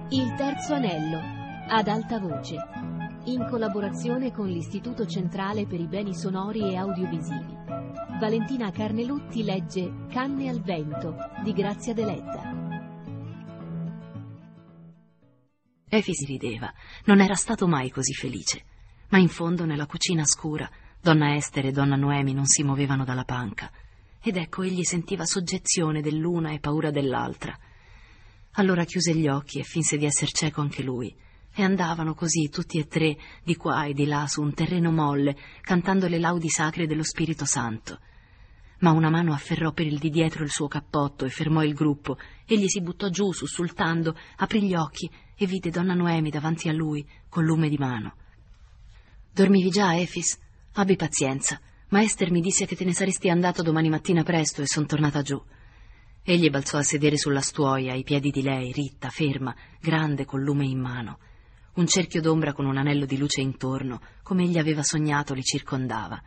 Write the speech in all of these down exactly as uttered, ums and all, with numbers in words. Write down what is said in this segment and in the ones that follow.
Il terzo anello, ad alta voce, in collaborazione con l'Istituto Centrale per i Beni Sonori e Audiovisivi. Valentina Carnelutti legge Canne al vento di Grazia Deledda. Efix rideva, non era stato mai così felice, ma in fondo nella cucina scura donna Ester e donna Noemi non si muovevano dalla panca, ed ecco egli sentiva soggezione dell'una e paura dell'altra. Allora chiuse gli occhi e finse di esser cieco anche lui, e andavano così tutti e tre di qua e di là su un terreno molle, cantando le laudi sacre dello Spirito Santo. Ma una mano afferrò per il di dietro il suo cappotto e fermò il gruppo. Egli si buttò giù, sussultando, aprì gli occhi e vide donna Noemi davanti a lui, col lume di mano. «Dormivi già, Efix? Abbi pazienza, ma Ester mi disse che te ne saresti andato domani mattina presto e son tornata giù». Egli balzò a sedere sulla stuoia, ai piedi di lei, ritta, ferma, grande, col lume in mano. Un cerchio d'ombra con un anello di luce intorno, come egli aveva sognato, li circondava.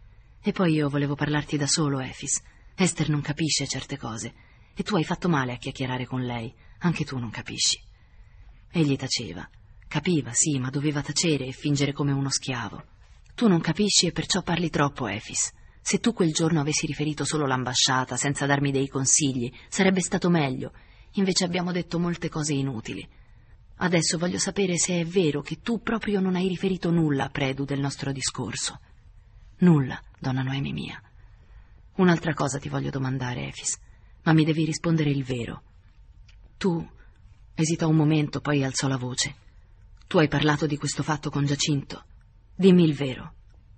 «E poi io volevo parlarti da solo, Efix. Ester non capisce certe cose, e tu hai fatto male a chiacchierare con lei, anche tu non capisci». Egli taceva. Capiva, sì, ma doveva tacere e fingere come uno schiavo. «Tu non capisci e perciò parli troppo, Efix. Se tu quel giorno avessi riferito solo l'ambasciata, senza darmi dei consigli, sarebbe stato meglio. Invece abbiamo detto molte cose inutili. Adesso voglio sapere se è vero che tu proprio non hai riferito nulla a Predu del nostro discorso». «Nulla, donna Noemi mia». «Un'altra cosa ti voglio domandare, Efix, ma mi devi rispondere il vero. Tu...» Esitò un momento, poi alzò la voce. «Tu hai parlato di questo fatto con Giacinto? Dimmi il vero».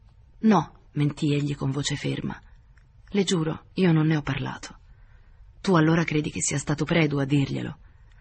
«No», mentì egli con voce ferma. «Le giuro, io non ne ho parlato». «Tu allora credi che sia stato Predu a dirglielo?»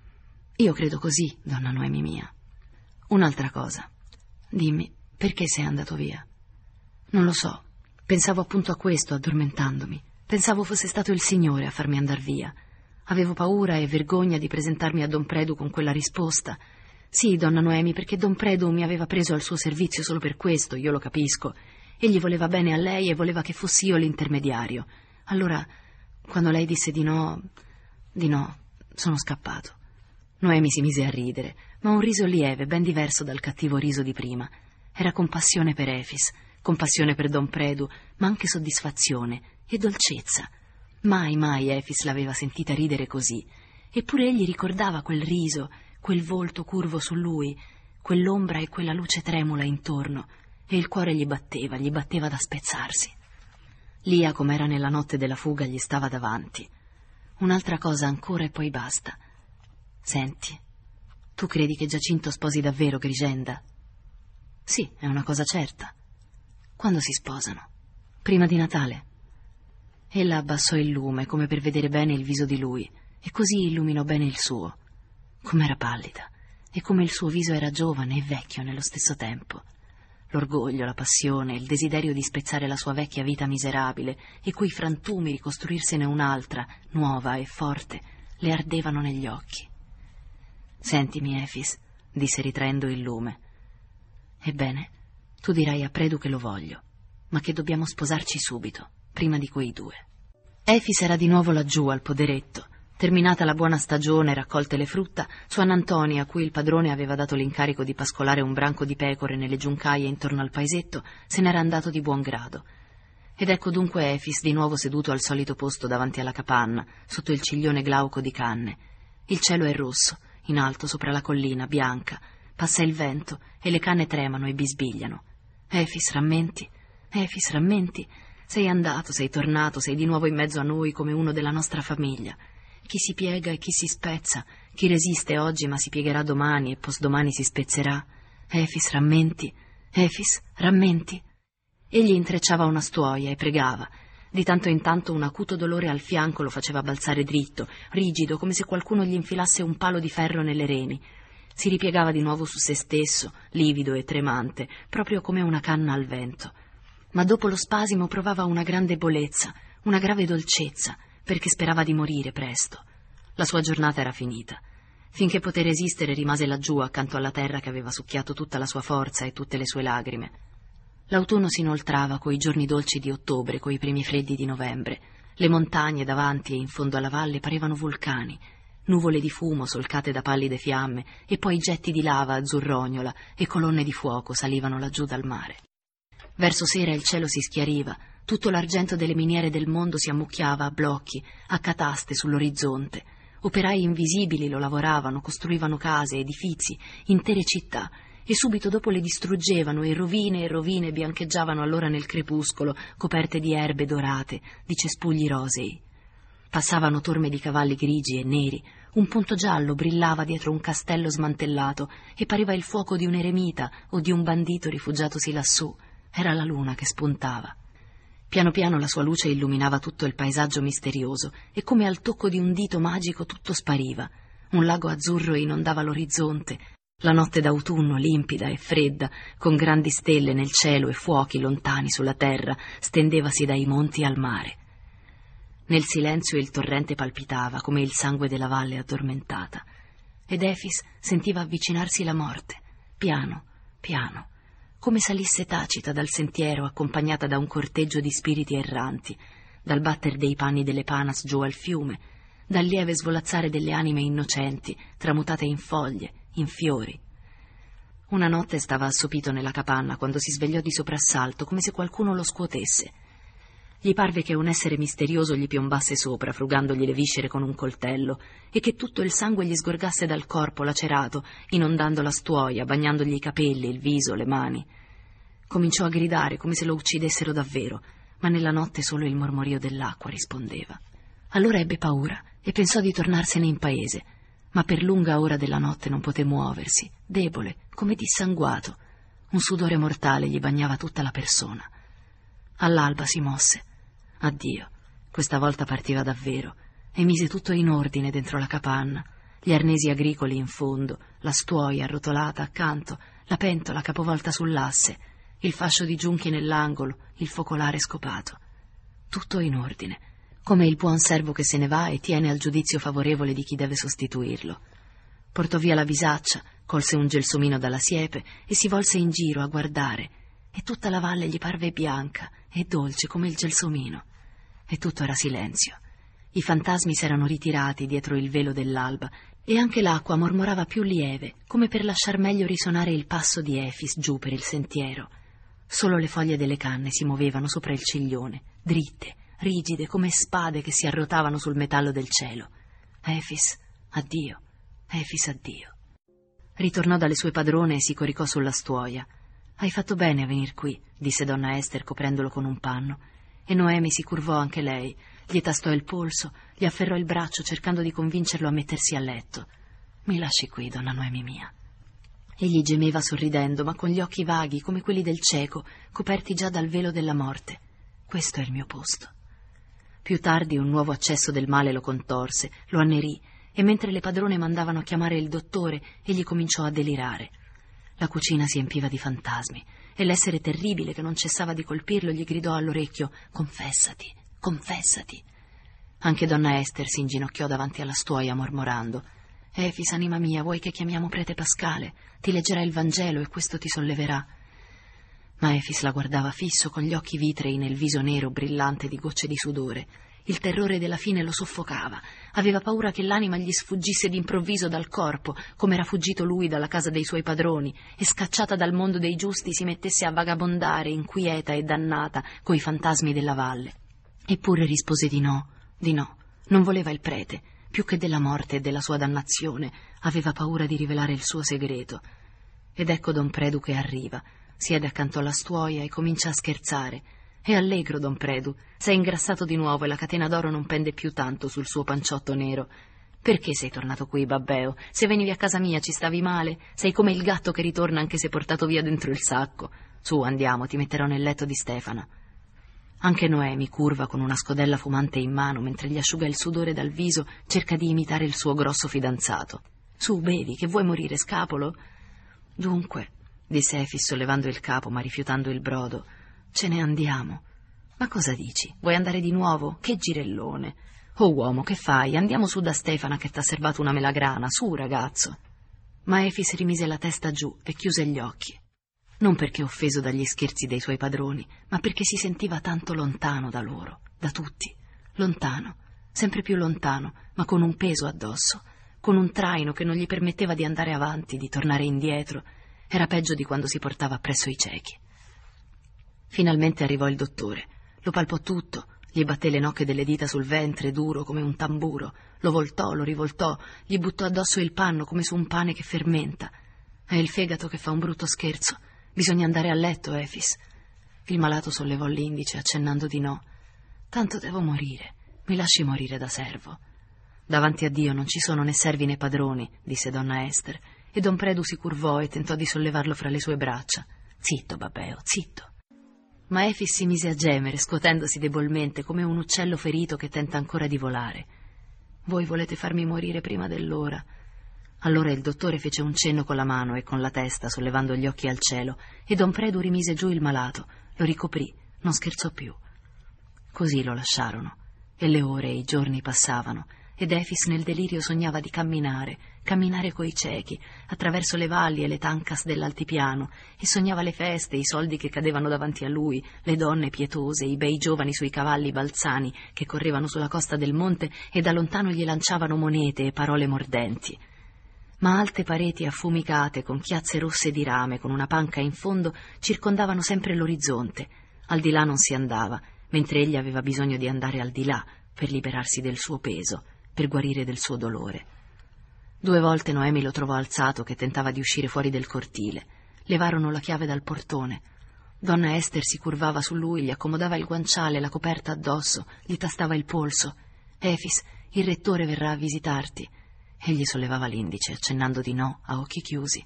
«Io credo così, donna Noemi mia». «Un'altra cosa. Dimmi, perché sei andato via?» «Non lo so. Pensavo appunto a questo, addormentandomi. Pensavo fosse stato il Signore a farmi andar via. Avevo paura e vergogna di presentarmi a don Predu con quella risposta. Sì, donna Noemi, perché don Predu mi aveva preso al suo servizio solo per questo, io lo capisco. Egli voleva bene a lei e voleva che fossi io l'intermediario. Allora, quando lei disse di no, di no, sono scappato». Noemi si mise a ridere, ma un riso lieve, ben diverso dal cattivo riso di prima. Era compassione per Efix, compassione per don Predu, ma anche soddisfazione e dolcezza. Mai, mai Efix l'aveva sentita ridere così. Eppure egli ricordava quel riso, quel volto curvo su lui, quell'ombra e quella luce tremula intorno, e il cuore gli batteva, gli batteva da spezzarsi. Lia, com'era nella notte della fuga, gli stava davanti. «Un'altra cosa ancora e poi basta. Senti, tu credi che Giacinto sposi davvero Grigenda?» «Sì, è una cosa certa». «Quando si sposano?» «Prima di Natale». Ella abbassò il lume come per vedere bene il viso di lui e così illuminò bene il suo. Com'era pallida e come il suo viso era giovane e vecchio nello stesso tempo. L'orgoglio, la passione, il desiderio di spezzare la sua vecchia vita miserabile e quei frantumi ricostruirsene un'altra, nuova e forte, le ardevano negli occhi. «Sentimi, Efix», disse ritraendo il lume. «Ebbene, tu dirai a Predu che lo voglio, ma che dobbiamo sposarci subito, prima di quei due». Efix era di nuovo laggiù al poderetto. Terminata la buona stagione, raccolte le frutta, sua Nantoni, a cui il padrone aveva dato l'incarico di pascolare un branco di pecore nelle giuncaie intorno al paesetto, se n'era andato di buon grado. Ed ecco dunque Efix di nuovo seduto al solito posto davanti alla capanna, sotto il ciglione glauco di canne. Il cielo è rosso, in alto sopra la collina, bianca. Passa il vento e le canne tremano e bisbigliano. «Efix, rammenti? Efix, rammenti? Sei andato, sei tornato, sei di nuovo in mezzo a noi come uno della nostra famiglia. Chi si piega e chi si spezza, chi resiste oggi ma si piegherà domani e postdomani si spezzerà. Efix, rammenti? Efix, rammenti?» Egli intrecciava una stuoia e pregava. Di tanto in tanto un acuto dolore al fianco lo faceva balzare dritto, rigido, come se qualcuno gli infilasse un palo di ferro nelle reni. Si ripiegava di nuovo su se stesso, livido e tremante, proprio come una canna al vento. Ma dopo lo spasimo provava una grande debolezza, una grave dolcezza, perché sperava di morire presto. La sua giornata era finita. Finché poté resistere rimase laggiù accanto alla terra che aveva succhiato tutta la sua forza e tutte le sue lagrime. L'autunno si inoltrava coi giorni dolci di ottobre, coi primi freddi di novembre. Le montagne davanti e in fondo alla valle parevano vulcani. nuvole di fumo solcate da pallide fiamme e poi getti di lava azzurrognola e colonne di fuoco salivano laggiù dal mare. Verso sera il cielo si schiariva, tutto l'argento delle miniere del mondo si ammucchiava a blocchi, a cataste sull'orizzonte. Operai invisibili lo lavoravano, costruivano case, edifici, intere città, e subito dopo le distruggevano e rovine e rovine biancheggiavano allora nel crepuscolo, coperte di erbe dorate, di cespugli rosei. Passavano torme di cavalli grigi e neri, un punto giallo brillava dietro un castello smantellato e pareva il fuoco di un eremita o di un bandito rifugiatosi lassù. Era la luna che spuntava. Piano piano la sua luce illuminava tutto il paesaggio misterioso e come al tocco di un dito magico tutto spariva. Un lago azzurro inondava l'orizzonte. La notte d'autunno, limpida e fredda, con grandi stelle nel cielo e fuochi lontani sulla terra, stendevasi dai monti al mare. Nel silenzio il torrente palpitava come il sangue della valle addormentata. Ed Efis sentiva avvicinarsi la morte, piano, piano, come salisse tacita dal sentiero accompagnata da un corteggio di spiriti erranti, dal batter dei panni delle panas giù al fiume, dal lieve svolazzare delle anime innocenti, tramutate in foglie, in fiori. Una notte stava assopito nella capanna quando si svegliò di soprassalto, come se qualcuno lo scuotesse. Gli parve che un essere misterioso gli piombasse sopra, frugandogli le viscere con un coltello, e che tutto il sangue gli sgorgasse dal corpo lacerato, inondando la stuoia, bagnandogli i capelli, il viso, le mani. Cominciò a gridare come se lo uccidessero davvero, ma nella notte solo il mormorio dell'acqua rispondeva. Allora ebbe paura e pensò di tornarsene in paese, ma per lunga ora della notte non poté muoversi, debole, come dissanguato. Un sudore mortale gli bagnava tutta la persona. All'alba si mosse. Addio, questa volta partiva davvero, e mise tutto in ordine dentro la capanna, gli arnesi agricoli in fondo, la stuoia arrotolata accanto, la pentola capovolta sull'asse, il fascio di giunchi nell'angolo, il focolare scopato. Tutto in ordine, come il buon servo che se ne va e tiene al giudizio favorevole di chi deve sostituirlo. Portò via la visaccia, colse un gelsomino dalla siepe e si volse in giro a guardare, e tutta la valle gli parve bianca e dolce come il gelsomino. E tutto era silenzio. I fantasmi s'erano ritirati dietro il velo dell'alba e anche l'acqua mormorava più lieve, come per lasciar meglio risonare il passo di Efis giù per il sentiero. Solo le foglie delle canne si muovevano sopra il ciglione, dritte, rigide come spade che si arrotavano sul metallo del cielo. Efis, addio, Efis, addio. Ritornò dalle sue padrone e si coricò sulla stuoia. «Hai fatto bene a venir qui», disse donna Ester coprendolo con un panno. E Noemi si curvò anche lei, gli tastò il polso, gli afferrò il braccio cercando di convincerlo a mettersi a letto. «Mi lasci qui, donna Noemi mia». Egli gemeva sorridendo, ma con gli occhi vaghi come quelli del cieco, coperti già dal velo della morte. «Questo è il mio posto». Più tardi un nuovo accesso del male lo contorse, lo annerì, e mentre le padrone mandavano a chiamare il dottore, egli cominciò a delirare. La cucina si empiva di fantasmi, e l'essere terribile che non cessava di colpirlo gli gridò all'orecchio: «Confessati, confessati». Anche donna Ester si inginocchiò davanti alla stuoia mormorando: «Efis, anima mia, vuoi che chiamiamo prete Pascale? Ti leggerà il Vangelo e questo ti solleverà». Ma Efis la guardava fisso con gli occhi vitrei nel viso nero brillante di gocce di sudore. Il terrore della fine lo soffocava. Aveva paura che l'anima gli sfuggisse d'improvviso dal corpo, come era fuggito lui dalla casa dei suoi padroni, e scacciata dal mondo dei giusti si mettesse a vagabondare, inquieta e dannata, coi fantasmi della valle. Eppure rispose di no, di no. Non voleva il prete. Più che della morte e della sua dannazione, aveva paura di rivelare il suo segreto. Ed ecco don Predu che arriva, siede accanto alla stuoia e comincia a scherzare. È allegro don Predu, s'è ingrassato di nuovo e la catena d'oro non pende più tanto sul suo panciotto nero. «Perché sei tornato qui, babbeo? Se venivi a casa mia ci stavi male? Sei come il gatto che ritorna anche se portato via dentro il sacco. Su, andiamo, ti metterò nel letto di Stefana». Anche Noemi, curva con una scodella fumante in mano mentre gli asciuga il sudore dal viso, cerca di imitare il suo grosso fidanzato. «Su, bevi, che vuoi morire, scapolo?» «Dunque», disse Efis sollevando il capo ma rifiutando il brodo, «ce ne andiamo». «Ma cosa dici? Vuoi andare di nuovo? Che girellone!» «Oh uomo, che fai? Andiamo su da Stefana che t'ha serbato una melagrana, su ragazzo!» Ma Efis rimise la testa giù e chiuse gli occhi. Non perché offeso dagli scherzi dei suoi padroni, ma perché si sentiva tanto lontano da loro, da tutti. Lontano, sempre più lontano, ma con un peso addosso. con un traino che non gli permetteva di andare avanti, di tornare indietro. Era peggio di quando si portava appresso i ciechi. Finalmente arrivò il dottore. Lo palpò tutto, gli batté le nocche delle dita sul ventre, duro come un tamburo, lo voltò, lo rivoltò, gli buttò addosso il panno come su un pane che fermenta. È il fegato che fa un brutto scherzo. Bisogna andare a letto, Efis. Il malato sollevò l'indice, accennando di no. Tanto devo morire. Mi lasci morire da servo. Davanti a Dio non ci sono né servi né padroni, disse donna Ester, e don Predu si curvò e tentò di sollevarlo fra le sue braccia. Zitto, Babbeo, zitto. Ma Efis si mise a gemere, scuotendosi debolmente come un uccello ferito che tenta ancora di volare. Voi volete farmi morire prima dell'ora. Allora il dottore fece un cenno con la mano e con la testa, sollevando gli occhi al cielo, e don Predu rimise giù il malato, lo ricoprì, non scherzò più. Così lo lasciarono, e le ore e i giorni passavano, ed Efis nel delirio sognava di camminare, camminare coi ciechi, attraverso le valli e le tancas dell'altipiano, e sognava le feste, i soldi che cadevano davanti a lui, le donne pietose, i bei giovani sui cavalli balzani che correvano sulla costa del monte e da lontano gli lanciavano monete e parole mordenti. Ma alte pareti affumicate, con chiazze rosse di rame, con una panca in fondo, circondavano sempre l'orizzonte. Al di là non si andava, mentre egli aveva bisogno di andare al di là, per liberarsi del suo peso, per guarire del suo dolore. Due volte Noemi lo trovò alzato che tentava di uscire fuori del cortile. Levarono la chiave dal portone. Donna Ester si curvava su lui, gli accomodava il guanciale, la coperta addosso, gli tastava il polso. Efis, il rettore verrà a visitarti. Egli sollevava l'indice, accennando di no, a occhi chiusi.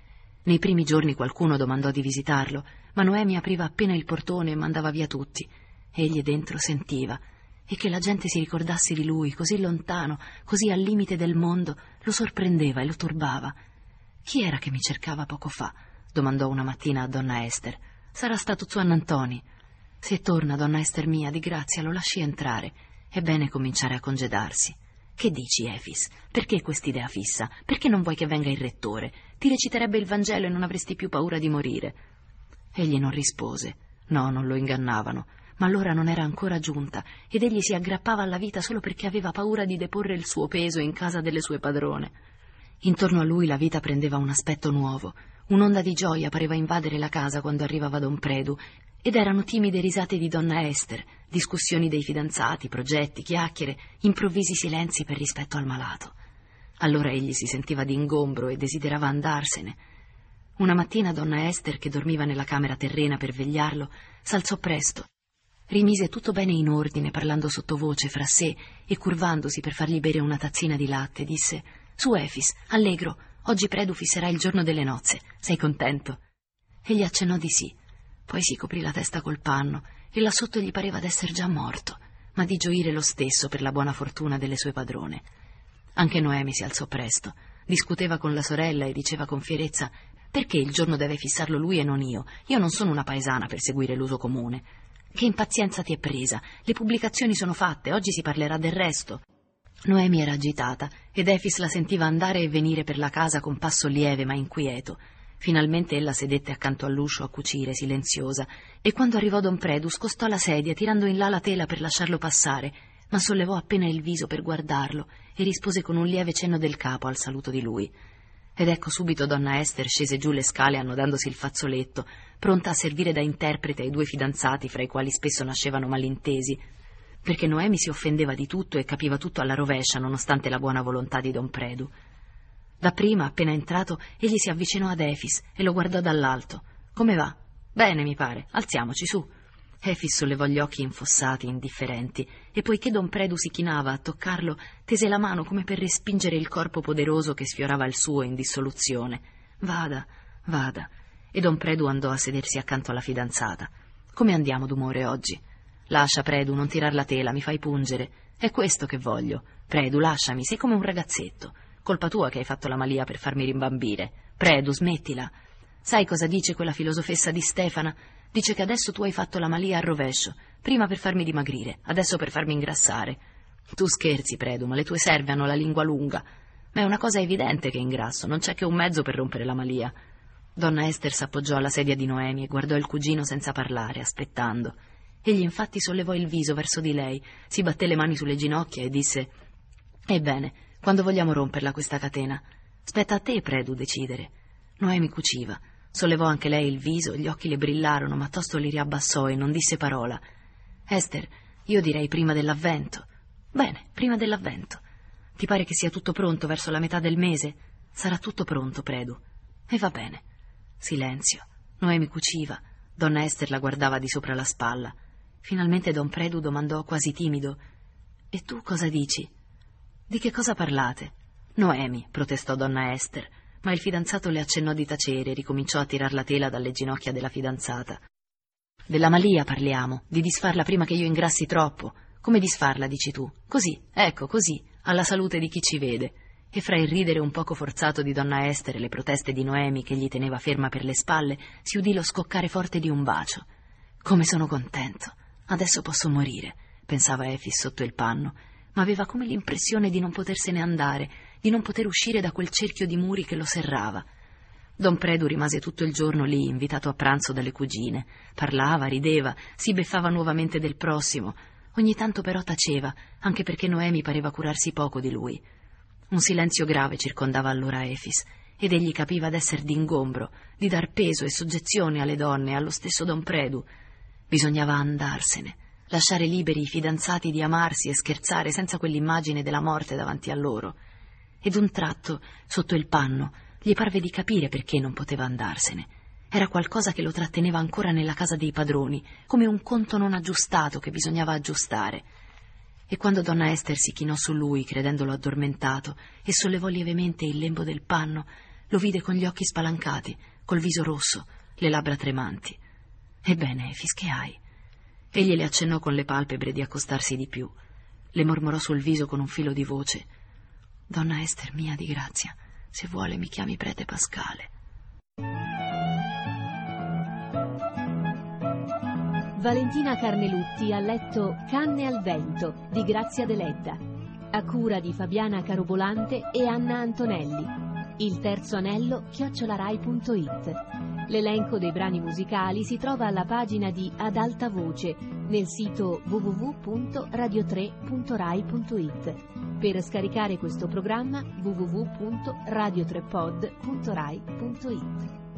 Nei primi giorni qualcuno domandò di visitarlo, ma Noemi apriva appena il portone e mandava via tutti. Egli dentro sentiva, e che la gente si ricordasse di lui, così lontano, così al limite del mondo, lo sorprendeva e lo turbava. «Chi era che mi cercava poco fa?» domandò una mattina a donna Ester. «Sarà stato Zuannantoni. Se torna, donna Ester mia, di grazia lo lasci entrare. È bene cominciare a congedarsi». «Che dici, Efis? Perché quest'idea fissa? Perché non vuoi che venga il rettore? Ti reciterebbe il Vangelo e non avresti più paura di morire». Egli non rispose. No, non lo ingannavano. Ma l'ora non era ancora giunta, ed egli si aggrappava alla vita solo perché aveva paura di deporre il suo peso in casa delle sue padrone. Intorno a lui la vita prendeva un aspetto nuovo. Un'onda di gioia pareva invadere la casa quando arrivava don Predu, ed erano timide risate di donna Ester, discussioni dei fidanzati, progetti, chiacchiere, improvvisi silenzi per rispetto al malato. Allora egli si sentiva d'ingombro e desiderava andarsene. Una mattina donna Ester, che dormiva nella camera terrena per vegliarlo, s'alzò presto. Rimise tutto bene in ordine, parlando sottovoce fra sé e curvandosi per fargli bere una tazzina di latte, disse: «Su, Efis, allegro, oggi Predu fisserà il giorno delle nozze. Sei contento?» Egli accennò di sì. Poi si coprì la testa col panno e là sotto gli pareva d'esser già morto, ma di gioire lo stesso per la buona fortuna delle sue padrone. Anche Noemi si alzò presto, discuteva con la sorella e diceva con fierezza: «Perché il giorno deve fissarlo lui e non io? Io non sono una paesana per seguire l'uso comune». «Che impazienza ti è presa? Le pubblicazioni sono fatte, oggi si parlerà del resto». Noemi era agitata ed Efis la sentiva andare e venire per la casa con passo lieve ma inquieto. Finalmente ella sedette accanto all'uscio a cucire, silenziosa, e quando arrivò don Predu scostò la sedia tirando in là la tela per lasciarlo passare, ma sollevò appena il viso per guardarlo e rispose con un lieve cenno del capo al saluto di lui. Ed ecco subito donna Ester scese giù le scale annodandosi il fazzoletto, pronta a servire da interprete ai due fidanzati, fra i quali spesso nascevano malintesi, perché Noemi si offendeva di tutto e capiva tutto alla rovescia, nonostante la buona volontà di don Predu. Dapprima, appena entrato, egli si avvicinò ad Efis e lo guardò dall'alto. «Come va?» «Bene, mi pare. Alziamoci, su». Efis sollevò gli occhi infossati, indifferenti, e poiché don Predu si chinava a toccarlo, tese la mano come per respingere il corpo poderoso che sfiorava il suo in dissoluzione. «Vada, vada». E don Predu andò a sedersi accanto alla fidanzata. «Come andiamo d'umore oggi?» «Lascia, Predu, non tirar la tela, mi fai pungere. È questo che voglio. Predu, lasciami, sei come un ragazzetto. Colpa tua che hai fatto la malia per farmi rimbambire. Predu, smettila. Sai cosa dice quella filosofessa di Stefana? Dice che adesso tu hai fatto la malia al rovescio, prima per farmi dimagrire, adesso per farmi ingrassare. Tu scherzi, Predu, ma le tue serve hanno la lingua lunga. Ma è una cosa evidente che ingrasso, non c'è che un mezzo per rompere la malia». Donna Ester s'appoggiò alla sedia di Noemi e guardò il cugino senza parlare, aspettando. Egli infatti sollevò il viso verso di lei, si batté le mani sulle ginocchia e disse: «Ebbene, Quando vogliamo romperla questa catena? Spetta a te, Predu, decidere. Noemi cuciva. Sollevò anche lei il viso, gli occhi le brillarono, ma tosto li riabbassò e non disse parola. Ester, io direi prima dell'avvento. Bene, prima dell'avvento. Ti pare che sia tutto pronto verso la metà del mese? Sarà tutto pronto, Predu. E va bene. Silenzio. Noemi cuciva. Donna Ester la guardava di sopra la spalla. Finalmente don Predu domandò quasi timido: e tu cosa dici? Di che cosa parlate? Noemi, protestò donna Ester, ma il fidanzato le accennò di tacere e ricominciò a tirar la tela dalle ginocchia della fidanzata. Della Malia parliamo, di disfarla prima che io ingrassi troppo. Come disfarla, dici tu? Così, ecco, così, alla salute di chi ci vede. E fra il ridere un poco forzato di donna Ester e le proteste di Noemi che gli teneva ferma per le spalle, si udì lo scoccare forte di un bacio. Come sono contento. Adesso posso morire, pensava Efix sotto il panno, ma aveva come l'impressione di non potersene andare, di non poter uscire da quel cerchio di muri che lo serrava. Don Predu rimase tutto il giorno lì, invitato a pranzo dalle cugine. Parlava, rideva, si beffava nuovamente del prossimo. Ogni tanto però taceva, anche perché Noemi pareva curarsi poco di lui. Un silenzio grave circondava allora Efix, ed egli capiva d'esser d'ingombro, di dar peso e soggezione alle donne e allo stesso Don Predu. Bisognava andarsene, lasciare liberi i fidanzati di amarsi e scherzare senza quell'immagine della morte davanti a loro. Ed un tratto, sotto il panno, gli parve di capire perché non poteva andarsene. Era qualcosa che lo tratteneva ancora nella casa dei padroni, come un conto non aggiustato che bisognava aggiustare. E quando donna Ester si chinò su lui, credendolo addormentato, e sollevò lievemente il lembo del panno, lo vide con gli occhi spalancati, col viso rosso, le labbra tremanti. «Ebbene, Efix, che hai?» Egli le accennò con le palpebre di accostarsi di più. Le mormorò sul viso con un filo di voce: «Donna Ester mia di grazia, se vuole mi chiami prete Pascale». Valentina Carnelutti ha letto Canne al vento di Grazia Deledda, a cura di Fabiana Carobolante e Anna Antonelli. Il terzo anello chiocciolarai punto it. L'elenco dei brani musicali si trova alla pagina di Ad Alta Voce nel sito w w w punto radio tre punto rai punto it. Per scaricare questo programma w w w punto radio tre pod punto rai punto it.